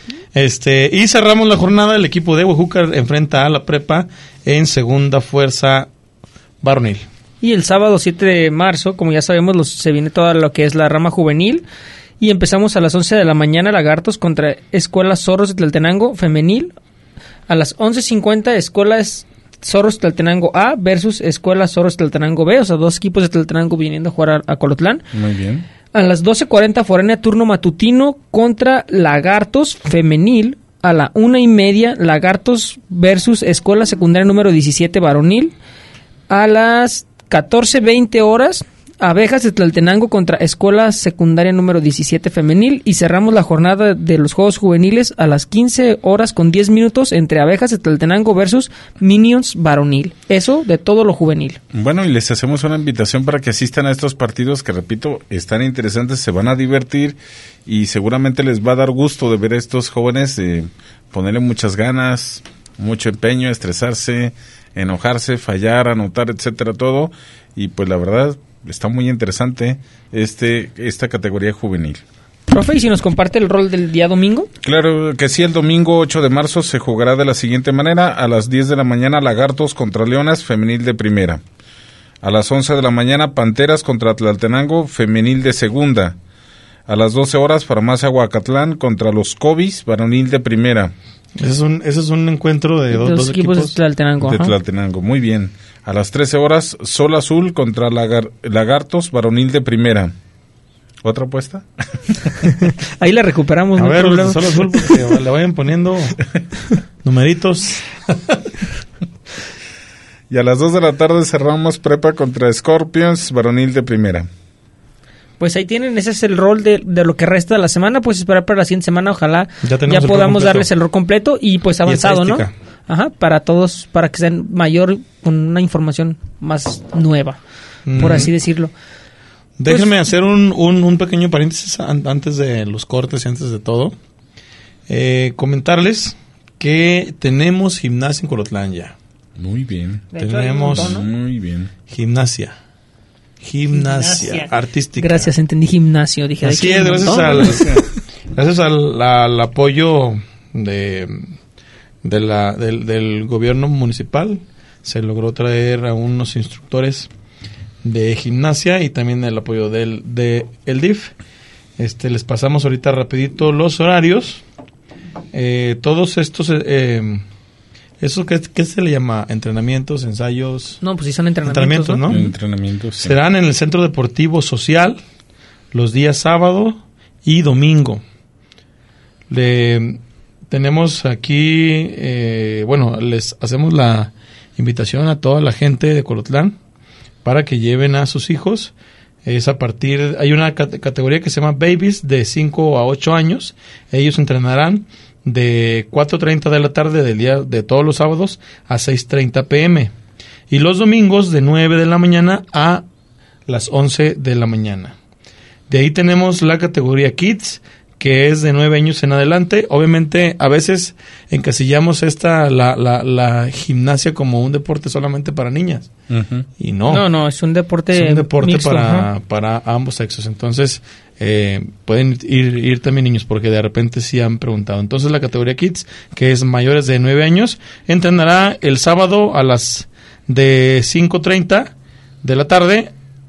Y cerramos la jornada, el equipo de Huejúcar enfrenta a la Prepa en Segunda Fuerza varonil. Y el sábado 7 de marzo, como ya sabemos, se viene toda lo que es la rama juvenil. Y empezamos a las 11 de la mañana, Lagartos contra Escuela Zorros de Tlaltenango femenil. A las 11:50, Escuelas Zorros de Tlaltenango A versus Escuela Zorros de Tlaltenango B. O sea, dos equipos de Tlaltenango viniendo a jugar a Colotlán. Muy bien. A las 12:40, Foránea turno matutino contra Lagartos femenil. A la 1:30, Lagartos versus Escuela Secundaria número 17 varonil. A las 14:20 horas, Abejas de Tlaltenango contra Escuela Secundaria número 17 femenil. Y cerramos la jornada de los Juegos Juveniles a las 15 horas con 10 minutos entre Abejas de Tlaltenango versus Minions varonil. Eso de todo lo juvenil. Bueno, y les hacemos una invitación para que asistan a estos partidos que, repito, están interesantes, se van a divertir y seguramente les va a dar gusto de ver a estos jóvenes ponerle muchas ganas, mucho empeño, estresarse, enojarse, fallar, anotar, etcétera, todo. Y pues la verdad está muy interesante esta categoría juvenil. Profe, ¿y si nos comparte el rol del día domingo? Claro que sí, el domingo 8 de marzo se jugará de la siguiente manera. A las 10 de la mañana, Lagartos contra Leonas, femenil de primera. A las 11 de la mañana, Panteras contra Tlaltenango, femenil de segunda. A las 12 horas, Farmacia Aguacatlán contra los Cobis, varonil de primera. Ese es un encuentro de dos equipos de Tlaltenango. De Tlaltenango, muy bien. A las 13 horas, Sol Azul contra Lagartos, varonil de primera. ¿Otra apuesta? Ahí la recuperamos. A ver, Sol Azul, porque le vayan poniendo numeritos. Y a las 2 de la tarde cerramos Prepa contra Scorpions, varonil de primera. Pues ahí tienen, ese es el rol de lo que resta de la semana. Pues esperar para la siguiente semana, ojalá ya podamos darles el rol completo y pues avanzado, ¿no? Ajá, para todos, para que sean mayor, con una información más nueva, por así decirlo. Déjenme hacer un pequeño paréntesis antes de los cortes y antes de todo. Comentarles que tenemos gimnasia en Colotlán ya. Muy bien. Tenemos muy bien. Gimnasia artística. Gracias, entendí gimnasio. Dije, así es, gracias al apoyo del gobierno municipal se logró traer a unos instructores de gimnasia y también el apoyo del DIF. Les pasamos ahorita rapidito los horarios. Todos estos ¿eso qué se le llama? ¿Entrenamientos, ensayos? No, pues sí son entrenamientos, ¿no? Entrenamientos, sí. Serán en el Centro Deportivo Social los días sábado y domingo. Tenemos aquí, les hacemos la invitación a toda la gente de Colotlán para que lleven a sus hijos. Es hay una categoría que se llama Babies de 5 a 8 años. Ellos entrenarán de 4:30 de la tarde del día de todos los sábados a 6:30 p.m. y los domingos de 9 de la mañana a las 11 de la mañana. De ahí tenemos la categoría Kids, que es de 9 años en adelante. Obviamente, a veces encasillamos la gimnasia como un deporte solamente para niñas. Uh-huh. Y no. Es un deporte mixto, para ambos sexos. Entonces, pueden ir también niños, porque de repente sí han preguntado. Entonces, la categoría Kids, que es mayores de 9 años, entrenará el sábado a las de 5:30 de la tarde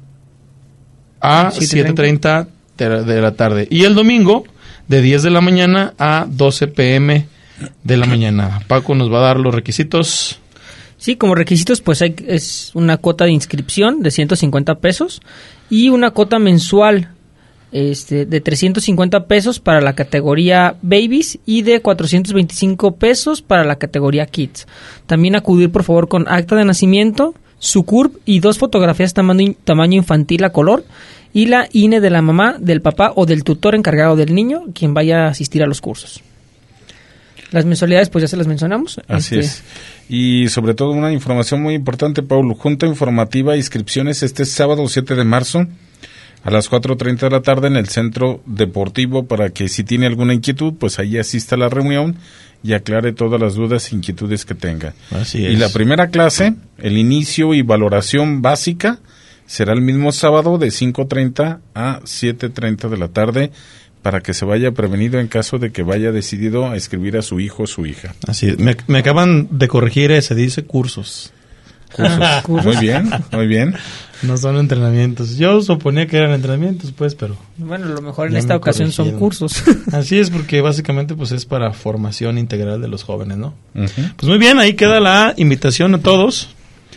a 7:30 de la tarde. Y el domingo, de 10 de la mañana a 12 p.m. de la mañana. Paco nos va a dar los requisitos. Sí, como requisitos, pues es una cuota de inscripción de 150 pesos y una cuota mensual de 350 pesos para la categoría Babies y de 425 pesos para la categoría Kids. También acudir por favor con acta de nacimiento, su CURP y 2 fotografías tamaño infantil a color y la INE de la mamá, del papá o del tutor encargado del niño, quien vaya a asistir a los cursos. Las mensualidades pues ya se las mencionamos. Así es. Y sobre todo una información muy importante, Paulo, junta informativa e inscripciones este sábado 7 de marzo a las 4:30 de la tarde en el Centro Deportivo, para que si tiene alguna inquietud, pues ahí asista a la reunión y aclare todas las dudas e inquietudes que tenga. Así es. Y la primera clase, el inicio y valoración básica, será el mismo sábado de 5:30 a 7:30 de la tarde, para que se vaya prevenido en caso de que vaya decidido a inscribir a su hijo o su hija. Así es. Me acaban de corregir, se dice cursos. Cursos. Muy bien, muy bien. No son entrenamientos. Yo suponía que eran entrenamientos, pues, pero... Bueno, a lo mejor en ya esta me ocasión son corrigieron. cursos. Así es, porque básicamente pues es para formación integral de los jóvenes, ¿no? Ujú. Pues muy bien, ahí queda la invitación a todos.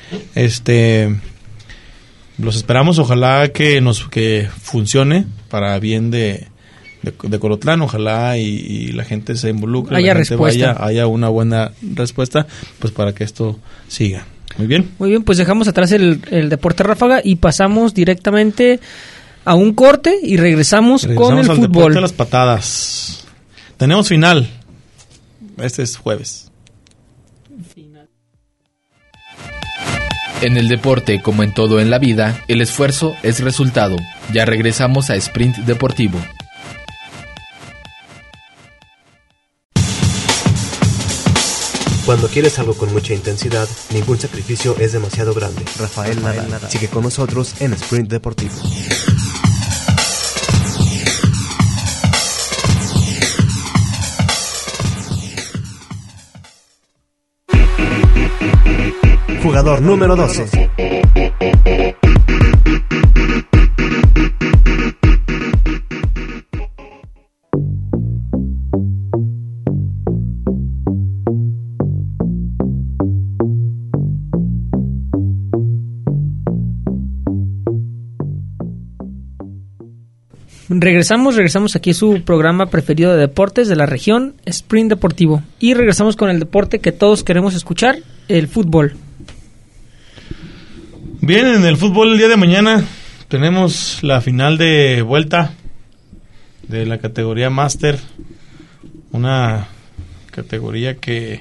Los esperamos, ojalá que funcione para bien de Colotlán, ojalá y la gente se involucre, Haya la gente respuesta. haya una buena respuesta, pues para que esto siga. Muy bien. Muy bien, pues dejamos atrás el deporte ráfaga y pasamos directamente a un corte y regresamos con el al fútbol. deporte de las patadas. Tenemos final. Este es jueves. En el deporte, como en todo en la vida, el esfuerzo es resultado. Ya regresamos a Sprint Deportivo. Cuando quieres algo con mucha intensidad, ningún sacrificio es demasiado grande. Rafael Nadal. Sigue con nosotros en Sprint Deportivo. Jugador número 12. Regresamos aquí a su programa preferido de deportes de la región, Sprint Deportivo. Y regresamos con el deporte que todos queremos escuchar, el fútbol. Bien, en el fútbol el día de mañana tenemos la final de vuelta de la categoría Master, una categoría que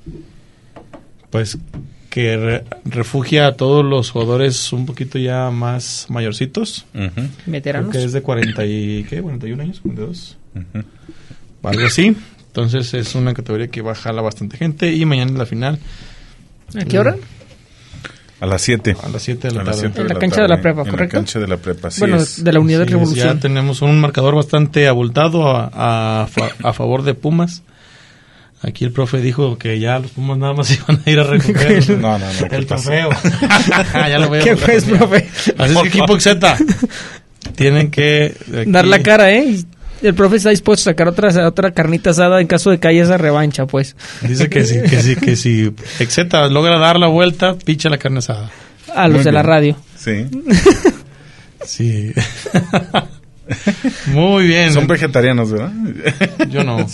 refugia a todos los jugadores un poquito ya más mayorcitos. Ujú. Creo Veteranos. que es de 41 años, 42, Ujú. algo así. Entonces es una categoría que va a jalar bastante gente y mañana en la final ¿A qué hora? A las 7. a las 7 de la A las tarde. 7 En la la cancha tarde, de la prepa, en ¿correcto? la cancha de la prepa, así Bueno, es. de la Unidad de Así es, Revolución. ya tenemos un marcador bastante abultado a favor de Pumas. Aquí el profe dijo que ya los Pumas nada más iban a ir a recoger No, ¿qué el pasa? trofeo. Ya lo veo. ¿Qué pues, profe? Así es que equipo Z tienen que aquí- Dar la cara, ¿eh? Y el profe está dispuesto a sacar otra carnita asada en caso de que haya esa revancha, pues. Dice que si Exeta logra dar la vuelta, picha la carne asada. A los Muy de la bien. radio. Sí. Sí. Muy bien. Son vegetarianos, ¿verdad? Yo no.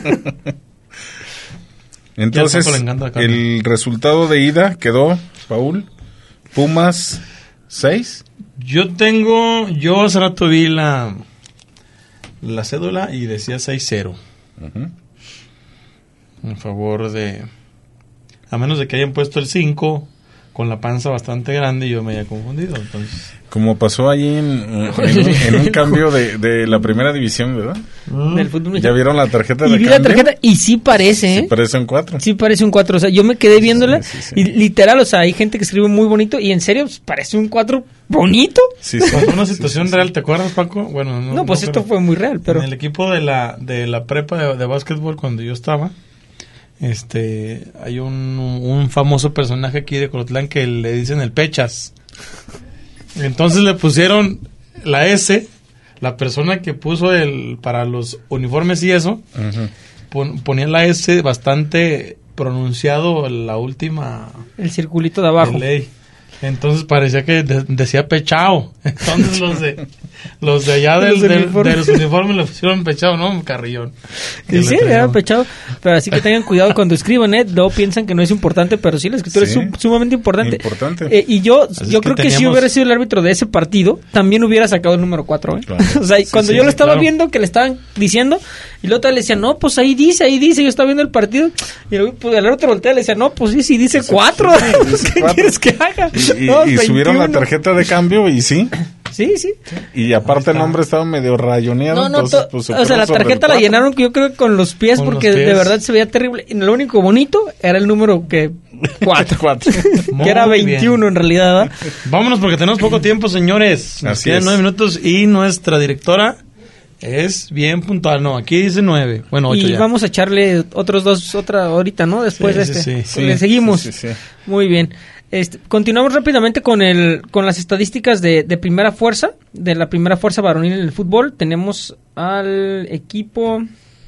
Entonces, Ya al Paco le encanta la carne. el resultado de ida quedó, Paul, Pumas 6. Yo hace rato vi la cédula y decía 6-0 Ujú. en favor de, a menos de que hayan puesto el 5 con la panza bastante grande, yo me haya confundido. Entonces, Como pasó ahí en un cambio de la primera división, ¿verdad? Del fútbol ¿Ya mexicano. vieron la tarjeta Y de vi cambio? la tarjeta y sí parece, ¿eh? Sí, parece un 4. Sí parece un 4, o sea, yo me quedé viéndola Sí, sí, sí. y literal, o sea, hay gente que escribe muy bonito y en serio pues, parece un 4 bonito. Sí, sí. una situación real, ¿te acuerdas, Paco? Bueno, No, pues esto pero fue muy real, pero en el equipo de la prepa de básquetbol cuando yo estaba, hay un famoso personaje aquí de Colotlán que le dicen el Pechas. Entonces le pusieron la S, la persona que puso para los uniformes y eso, Ujú. ponía la S bastante pronunciado la última el circulito de abajo. ley. Entonces parecía que decía Pechao. Entonces los de allá de los uniformes le pusieron Pechao, ¿no? Carrillón. Sí, era Pechao. Pero así que tengan cuidado cuando escriban, no piensan que no es importante, pero sí, la escritura es sumamente importante. Y yo creo que si hubiera sido el árbitro de ese partido, también hubiera sacado el número 4, ¿eh? Claro. O sea, cuando yo lo estaba viendo, que le estaban diciendo, y la otra le decía, no, pues ahí dice, yo estaba viendo el partido, y luego pues, el otro voltea y le decía, no, pues sí dice 4. ¿Qué quieres que haga? Y subieron la tarjeta de cambio y sí. Sí. Y aparte el nombre estaba medio rayoneado. Entonces, pues, o sea, la tarjeta la llenaron yo creo con los pies porque de verdad se veía terrible. Y lo único bonito era el número 4. Que era 21 bien. En realidad, ¿verdad? Vámonos porque tenemos poco tiempo, señores. Nos quedan 9 minutos y nuestra directora es bien puntual. No, aquí dice 9. Bueno, 8 y ya. Vamos a echarle otros 2, otra ahorita, ¿no? Después de este. Sí. Le seguimos. Sí. Muy bien. Continuamos rápidamente con las estadísticas de primera fuerza, de la primera fuerza varonil en el fútbol. Tenemos al equipo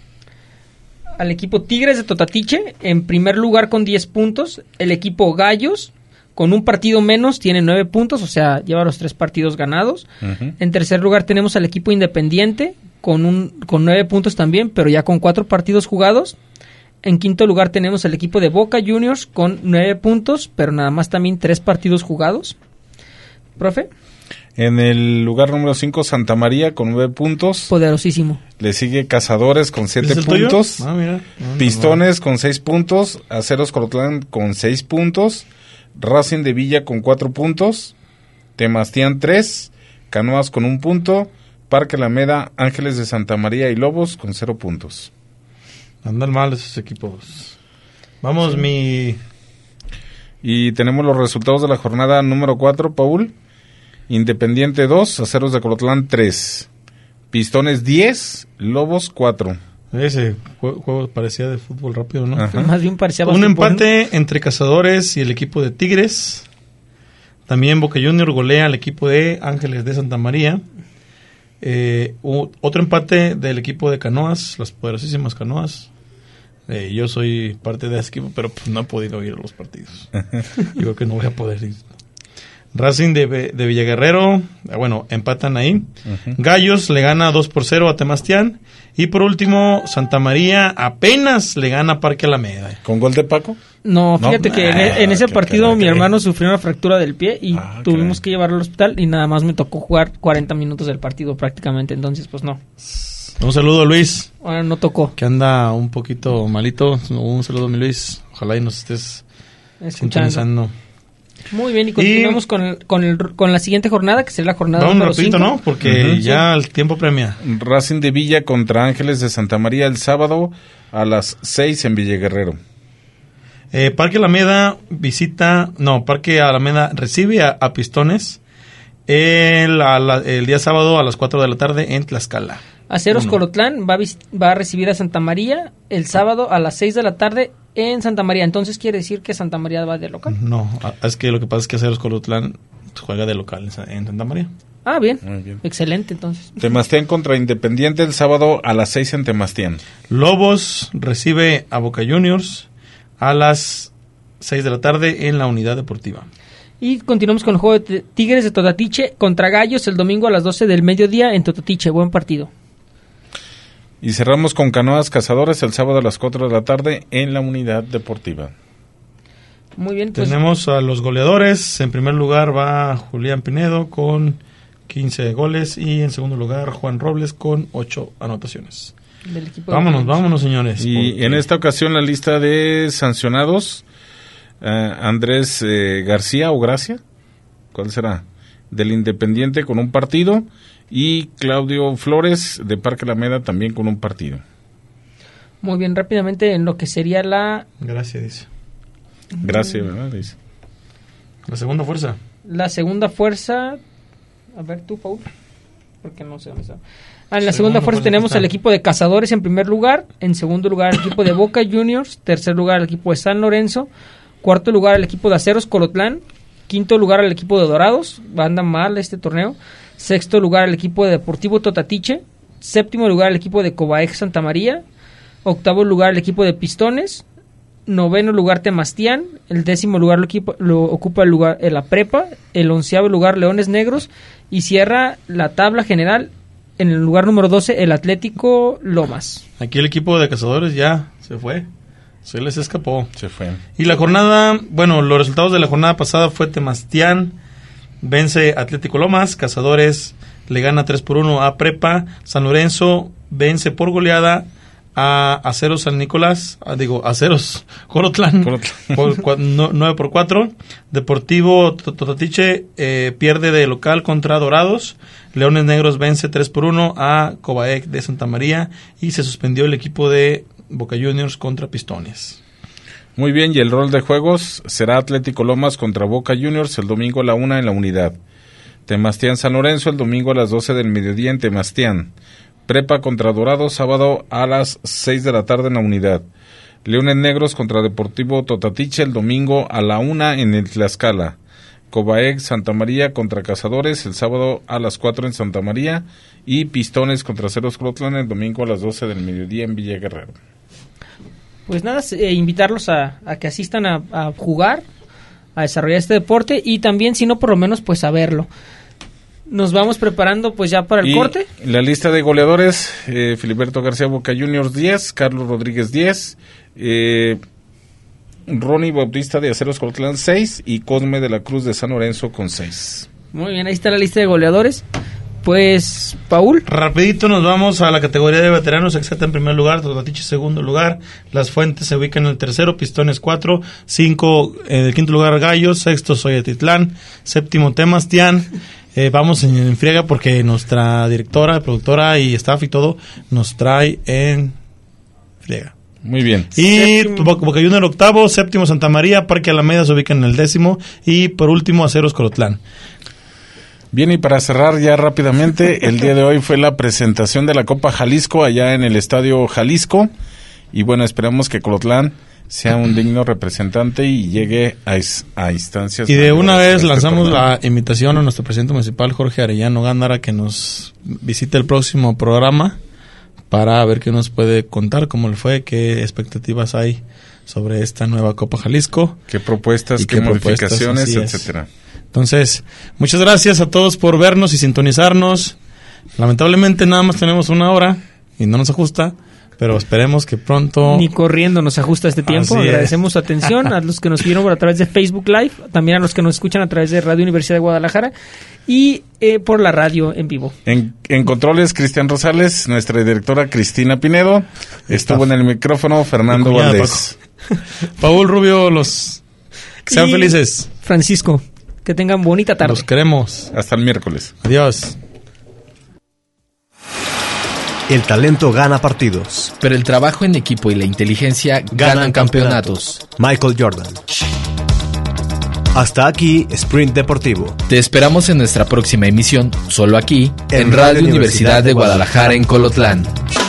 Tigres de Totatiche en primer lugar con 10 puntos. El equipo Gallos con un partido menos tiene 9 puntos, o sea, lleva los 3 partidos ganados. Uh-huh. En tercer lugar tenemos al equipo Independiente con 9 puntos también, pero ya con 4 partidos jugados. En quinto lugar tenemos al equipo de Boca Juniors con 9 puntos, pero nada más también 3 partidos jugados. ¿Profe? En el lugar número 5, Santa María con 9 puntos. Poderosísimo. Le sigue Cazadores con 7 puntos. Ah, mira. Pistones con 6 puntos. Aceros Colotlán con 6 puntos. Racing de Villa con 4 puntos. Temastián 3. Canoas con 1 punto. Parque Alameda, Ángeles de Santa María y Lobos con 0 puntos. Andan mal esos equipos. Vamos, sí. Y tenemos los resultados de la jornada número 4, Paul. Independiente 2, Aceros de Colotlán 3. Pistones 10, Lobos 4. Ese juego parecía de fútbol rápido, ¿no? Ajá. Más bien parecía un empate entre Cazadores y el equipo de Tigres. También Boca Junior golea al equipo de Ángeles de Santa María. Otro empate del equipo de Canoas, las poderosísimas Canoas. Yo soy parte de ese equipo, pero pues no he podido ir a los partidos. Yo creo que no voy a poder ir. Racing de Villaguerrero, bueno, empatan ahí. Uh-huh. Gallos le gana 2-0 a Temastián. Y por último, Santa María apenas le gana a Parque Alameda. ¿Con gol de Paco? No, fíjate que en ese partido mi hermano sufrió una fractura del pie y tuvimos que llevarlo al hospital y nada más me tocó jugar 40 minutos del partido prácticamente, entonces pues no. Un saludo, Luis. Ahora no tocó. Que anda un poquito malito. Un saludo, mi Luis. Ojalá y nos estés sintonizando. Muy bien, y continuamos con la siguiente jornada, que será la jornada número 5. ¿No? Porque ya el tiempo premia. Racing de Villa contra Ángeles de Santa María el sábado a las 6 en Villaguerrero. Parque Alameda Parque Alameda recibe a Pistones el día sábado a las 4 de la tarde en Tlaxcala. Aceros Colotlán va a recibir a Santa María el sábado a las 6 de la tarde en Santa María. Entonces, ¿quiere decir que Santa María va de local? No, es que lo que pasa es que Aceros Colotlán juega de local en Santa María. Ah, bien. Excelente, entonces. Temastián contra Independiente el sábado a las 6 en Temastián. Lobos recibe a Boca Juniors a las 6 de la tarde en la Unidad Deportiva. Y continuamos con el juego de Tigres de Totatiche contra Gallos el domingo a las 12 del mediodía en Totatiche. Buen partido. Y cerramos con Canoas Cazadores el sábado a las 4 de la tarde en la Unidad Deportiva. Muy bien. Pues tenemos a los goleadores. En primer lugar va Julián Pinedo con 15 goles y en segundo lugar Juan Robles con 8 anotaciones. Del equipo vámonos, señores. Y en esta ocasión la lista de sancionados, Andrés García o Gracia, ¿cuál será? Del Independiente con un partido. Y Claudio Flores de Parque Alameda también con un partido. Muy bien, rápidamente en lo que sería la... Gracias, dice. Gracias, ¿verdad? Dice. La segunda fuerza. La segunda fuerza... A ver tú, Paul. Porque no sé dónde está. En la segunda fuerza tenemos al equipo de Cazadores en primer lugar. En segundo lugar el equipo de Boca Juniors. Tercer lugar el equipo de San Lorenzo. Cuarto lugar el equipo de Aceros Colotlán. Quinto lugar el equipo de Dorados. Anda mal este torneo. Sexto lugar el equipo de Deportivo Totatiche. Séptimo lugar el equipo de Cobaex Santa María. Octavo lugar el equipo de Pistones. noveno lugar Temastián, el 10º lugar lo ocupa la Prepa, el 11º lugar Leones Negros, y cierra la tabla general en el lugar número 12 el Atlético Lomas. Aquí el equipo de Cazadores ya se fue, se les escapó. Se fue. Y la jornada, los resultados de la jornada pasada fue Temastián vence Atlético Lomas, Cazadores le gana 3-1 a Prepa, San Lorenzo vence por goleada a Aceros San Nicolás, Aceros Colotlán, 9-4. Deportivo Totatiche pierde de local contra Dorados. Leones Negros vence 3-1 a Cobaec de Santa María, y se suspendió el equipo de Boca Juniors contra Pistones. Muy bien, y el rol de juegos será Atlético Lomas contra Boca Juniors el domingo a la 1 en la Unidad. Temastián San Lorenzo el domingo a las 12 del mediodía en Temastián. Prepa contra Dorados sábado a las 6 de la tarde en la Unidad. Leones Negros contra Deportivo Totatiche el domingo a la 1 en el Tlaxcala. Cobaec Santa María contra Cazadores el sábado a las 4 en Santa María, y Pistones contra Aceros Colotlán el domingo a las 12 del mediodía en Villa Guerrero. Pues nada, invitarlos a que asistan a jugar, a desarrollar este deporte, y también, si no, por lo menos, pues a verlo. Nos vamos preparando pues ya para el corte. La lista de goleadores: Filiberto García Boca Juniors 10, Carlos Rodríguez 10, Ronnie Bautista de Aceros Colotlán 6 y Cosme de la Cruz de San Lorenzo con 6. Muy bien, ahí está la lista de goleadores. Pues, Paul. Rapidito nos vamos a la categoría de veteranos. Exacta en primer lugar, Totatiche segundo lugar, Las Fuentes se ubica en el tercero, Pistones 4, 5 en el quinto lugar Gallos, sexto Soyatitlán, séptimo Temastián. Vamos en friega porque nuestra directora, productora y staff y todo nos trae en friega. Muy bien. Y Boca Juniors octavo, séptimo Santa María, Parque Alameda se ubica en el 10º, y por último Aceros Colotlán. Bien, y para cerrar ya rápidamente, el día de hoy fue la presentación de la Copa Jalisco allá en el Estadio Jalisco, y bueno, esperamos que Colotlán sea un digno representante y llegue a instancias. Y de una vez lanzamos la invitación a nuestro presidente municipal, Jorge Arellano Gándara, que nos visite el próximo programa para ver qué nos puede contar, cómo le fue, qué expectativas hay sobre esta nueva Copa Jalisco. Qué propuestas, qué modificaciones, etcétera. Entonces, muchas gracias a todos por vernos y sintonizarnos. Lamentablemente nada más tenemos una hora y no nos ajusta, pero esperemos que pronto... Ni corriendo nos ajusta este tiempo. Agradecemos su atención a los que nos vieron a través de Facebook Live, también a los que nos escuchan a través de Radio Universidad de Guadalajara y por la radio en vivo. En controles, Cristian Rosales, nuestra directora Cristina Pinedo, estuvo en el micrófono Fernando Valdés. Paul Rubio, que sean felices. Francisco, que tengan bonita tarde. Los queremos. Hasta el miércoles. Adiós. El talento gana partidos, pero el trabajo en equipo y la inteligencia ganan campeonatos. Michael Jordan. Hasta aquí, Sprint Deportivo. Te esperamos en nuestra próxima emisión, solo aquí, en Radio Universidad de Guadalajara, en Colotlán.